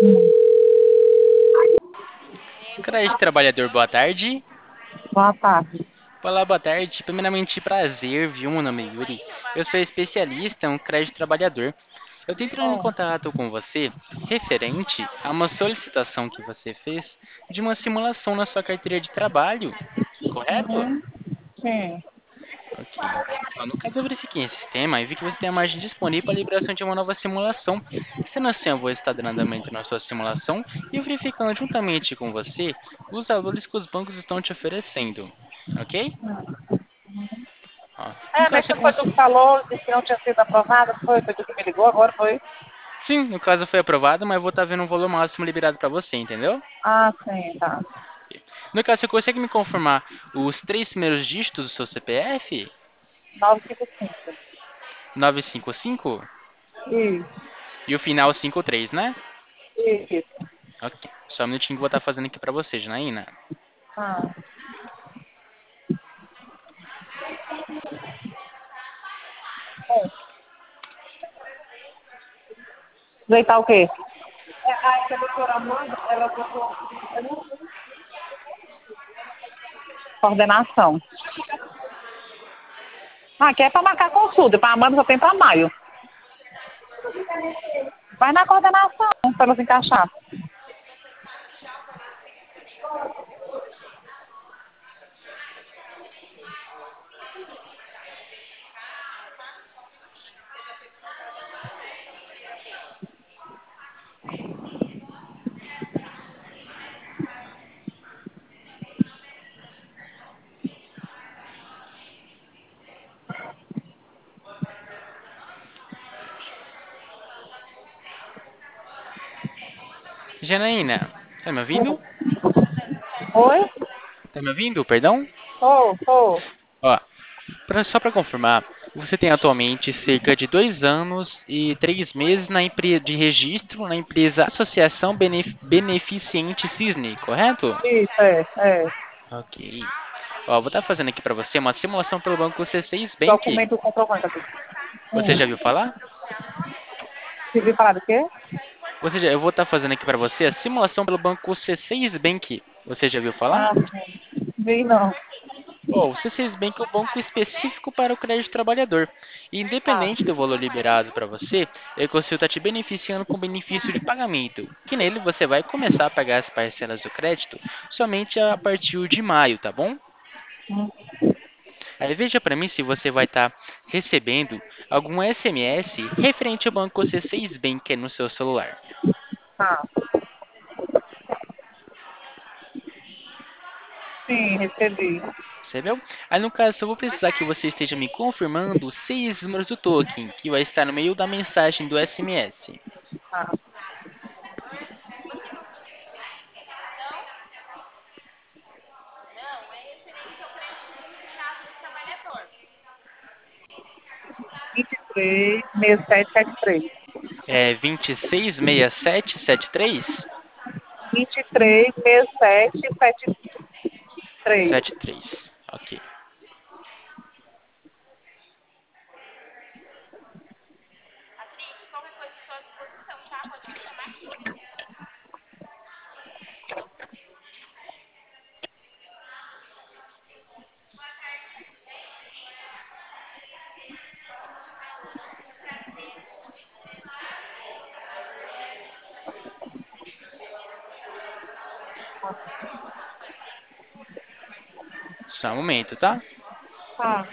Hum. Crédito Trabalhador, boa tarde. Boa tarde. Olá, boa tarde. Primeiramente, prazer, viu? Meu nome é Yuri. Eu sou especialista em crédito trabalhador. Eu estou entrando em Hum. contato com você referente a uma solicitação que você fez de uma simulação na sua carteira de trabalho, correto? Uhum. Sim. Ok. No caso, eu verifiquei em sistema e vi que você tem a margem disponível para a liberação de uma nova simulação. Sendo assim, eu vou estar dando andamento na sua simulação e verificando juntamente com você os valores que os bancos estão te oferecendo. Ok? Ó, no Mas caso, você foi tu que falou, disse que não tinha sido aprovada, foi tu que me ligou agora, foi? Sim, no caso foi aprovado, mas eu vou estar vendo um valor máximo liberado para você, entendeu? Ah, sim, tá. No caso, você consegue me confirmar os três primeiros dígitos do seu CPF? 955. 955 Isso, e o final 53, né? isso. Ok. Só um minutinho que eu vou estar fazendo aqui para você, Janaína. Ah. Bom, ajeitar o quê? A doutora Amanda, ela botou coordenação. Ah, que é para marcar consulta, para Amanda só tem para maio. Vai na coordenação para ela se encaixar. Janaína, tá me ouvindo? Oi? Tá me ouvindo, perdão? Tô. Ó, só para confirmar, você tem atualmente cerca de 2 anos e 3 meses de registro na empresa Associação Beneficente Cisne, correto? Isso, é. Ok. Ó, vou estar fazendo aqui para você uma simulação pelo banco C6 Bank. Documento comprovante aqui. Você Hum. já viu falar? Você viu falar do quê? Eu vou estar fazendo aqui para você a simulação pelo banco C6 Bank. Você já viu falar? Ah, sim. Vi não. O C6 Bank é um banco específico para o crédito trabalhador. E Tá. independente do valor liberado para você, ele consigo estar te beneficiando com benefício de pagamento, que nele você vai começar a pagar as parcelas do crédito somente a partir de maio, tá bom? Hum. Aí veja para mim se você vai estar recebendo algum SMS referente ao banco C6 Bank no seu celular. Tá. Sim, recebi. Percebeu? Aí no caso, eu vou precisar que você esteja me confirmando os 6 números do token, que vai estar no meio da mensagem do SMS. Tá. 23, 6773. É 266773? 23, 67, 73. 73. Ok. Só um momento, tá? Tá.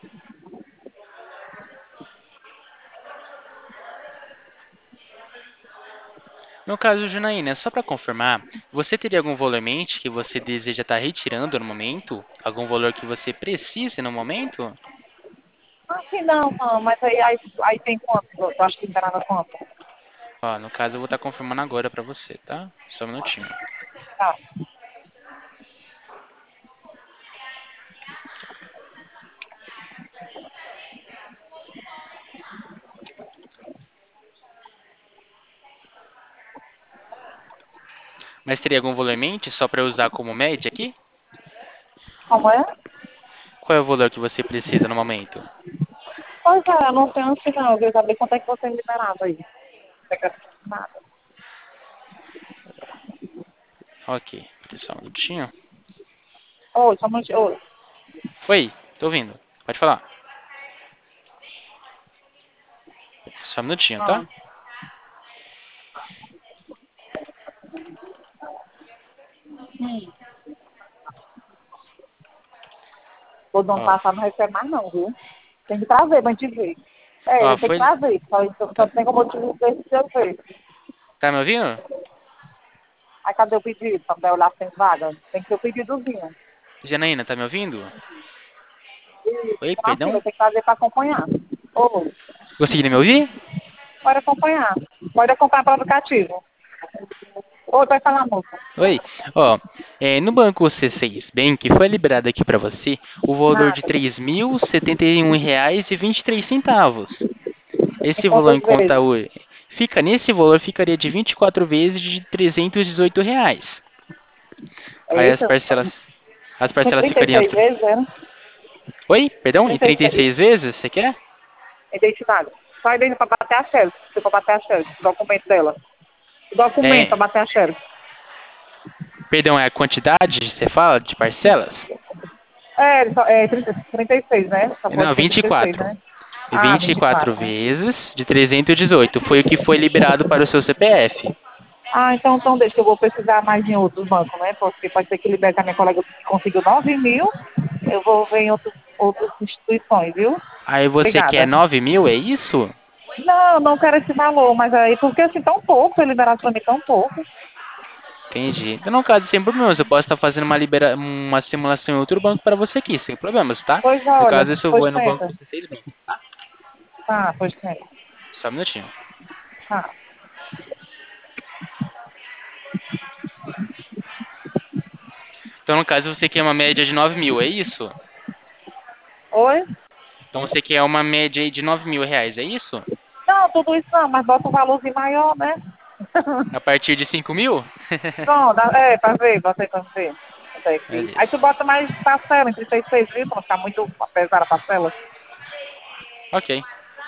No caso, Junaína, só para confirmar, você teria algum valor em mente que você deseja estar retirando no momento? Algum valor que você precise no momento? Aqui não, mas aí tem quanto? Eu acho que liberava quanto? Ó, no caso, eu vou estar confirmando agora para você, tá? Só um minutinho. Tá. Mas teria algum valor em mente só para eu usar como média aqui? Como é? Qual é o valor que você precisa no momento? Pois é, eu não tenho assim não. Eu queria saber quanto é que você me liberava aí. Nada. Ok, só um minutinho. Oi, só um minutinho. Oi. Oi, tô ouvindo. Pode falar. Só um minutinho, tá? Ah, o dono Ó, passado não recebe mais não, viu? Tem que trazer pra gente ver. É, ó, ele tem que foi. trazer. Só Tá, tem como eu te ver se eu ver. tá me ouvindo? Aí cadê o pedido? Pra olhar se tem vaga. Tem que ter o pedidozinho. Janaína, tá me ouvindo? E Oi, na fila, perdão? tem que trazer pra acompanhar. Oi, Conseguiram me ouvir? pode acompanhar. Pode acompanhar para o aplicativo. Oi, vai falar, moça. Oi, ó, no banco C6 Bank foi liberado aqui para você o valor de Nada. R$ 3.071,23. Em Esse valor quantas em conta vezes? hoje, nesse valor ficaria de 24 vezes de R$ 318. É Aí isso? as Tem parcelas ficariam 36 vezes, né? Oi, perdão, em 36. 36 vezes, você quer? Identidade. Só identidade para bater a xerox. Se for bater a xerox, o documento dela. O documento para É, bater a xerox. perdão, é a quantidade, você fala, de parcelas? É 36, né? Só pode Não, ser 36, 24. né? Ah, 24 24, né? vezes de 318 foi o que foi liberado para o seu CPF. Ah, então deixa, eu vou precisar mais em outros bancos, né? Porque pode ser que libere que a minha colega conseguiu 9 mil, eu vou ver em outras instituições, viu? Aí você quer Obrigada. 9.000, é isso? Não, não quero esse valor, mas aí, porque assim, tão pouco, foi liberado pra mim tão pouco. Entendi. Então, no caso, sem problemas, eu posso estar fazendo uma simulação em outro banco para você aqui, sem problemas, tá? Pois No olha, caso, isso eu pois vou no banco tenta. C6 Bank. Tá, pois tenta. Só um minutinho. Tá. Então, no caso, você quer uma média de 9.000, é isso? Oi? Então, você quer uma média aí de R$ 9.000, é isso? Não, tudo isso não, mas bota um valorzinho maior, né? A partir de 5.000? Pronto, pra ver, bota aí pra ver. Bota aí aqui. Aí tu Beleza. bota mais parcela, em 36 viu? Pra não ficar muito pesada a parcela. Ok.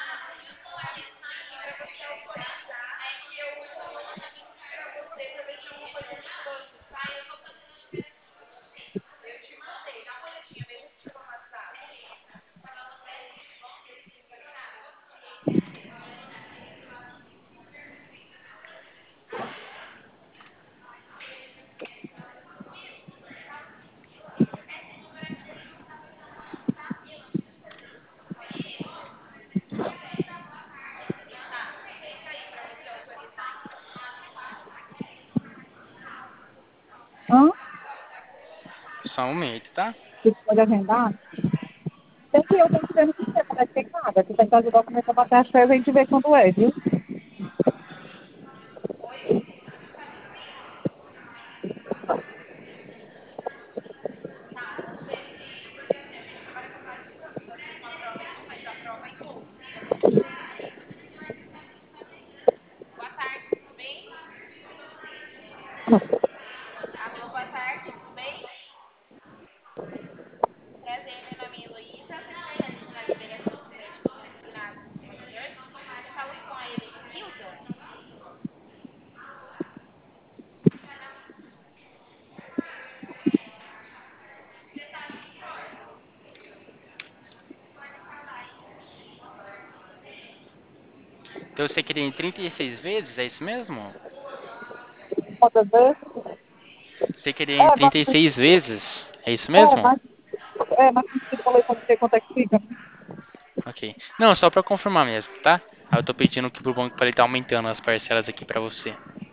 Hã? Só um momento, tá? Você pode agendar? Eu tenho que ver no sistema, não tem nada. Tu tem que fazer o documento pra bater as férias e a gente vê quando é, viu? Então você queria em 36 vezes, é isso mesmo? Quantas vezes? Você queria em É, mas, 36 vezes, é isso é, mesmo? mas, mas eu falei pra você quanto é que fica. Ok. Não, só pra confirmar mesmo, tá? Aí eu tô pedindo aqui pro banco pra ele estar aumentando as parcelas aqui pra você.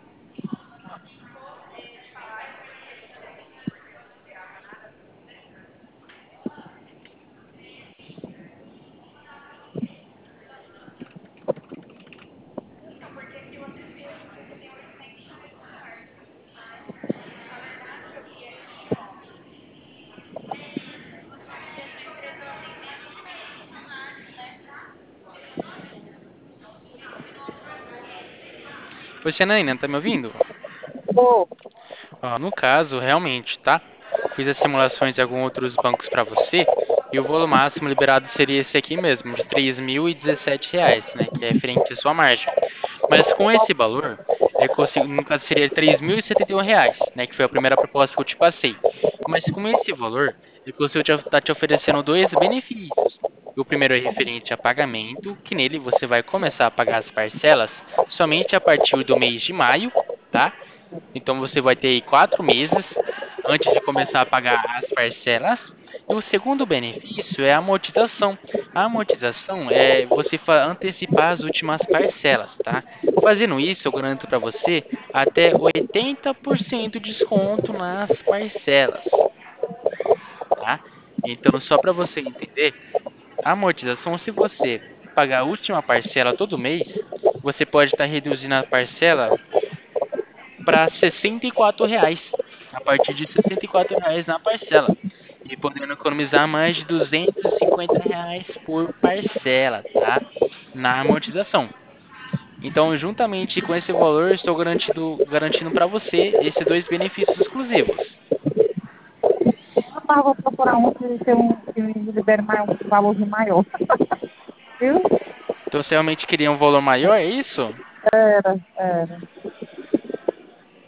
Ô, Janaína, tá me ouvindo? Pô, Ó, no caso, realmente, tá? Fiz as simulações em alguns outros bancos para você e o valor máximo liberado seria esse aqui mesmo, de R$ 3.017, né? Que é referente à sua margem. Mas com esse valor, no caso seria R$ 3.071, né, que foi a primeira proposta que eu te passei. Mas com esse valor, é que você está te oferecendo dois benefícios. O primeiro é referente a pagamento, que nele você vai começar a pagar as parcelas somente a partir do mês de maio, tá? Então você vai ter aí 4 meses antes de começar a pagar as parcelas. E o segundo benefício é a amortização. A amortização é você antecipar as últimas parcelas, tá? Fazendo isso, eu garanto para você até 80% de desconto nas parcelas, tá? Então, só para você entender, a amortização, se você pagar a última parcela todo mês, você pode estar reduzindo a parcela para R$ 64, a partir de R$ 64 na parcela, e podendo economizar mais de R$ 250 por parcela, tá? Na amortização. Então, juntamente com esse valor, estou garantindo para você esses dois benefícios exclusivos. Rapaz, eu vou procurar um que me libere um valorzinho maior. Viu? Então, você realmente queria um valor maior, é isso? Era, era.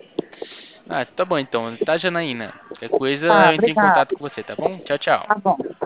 Ah, tá bom então, tá, Janaína? Qualquer coisa Tá, eu entro em obrigada. contato com você, tá bom? Tchau, tchau. Tá bom.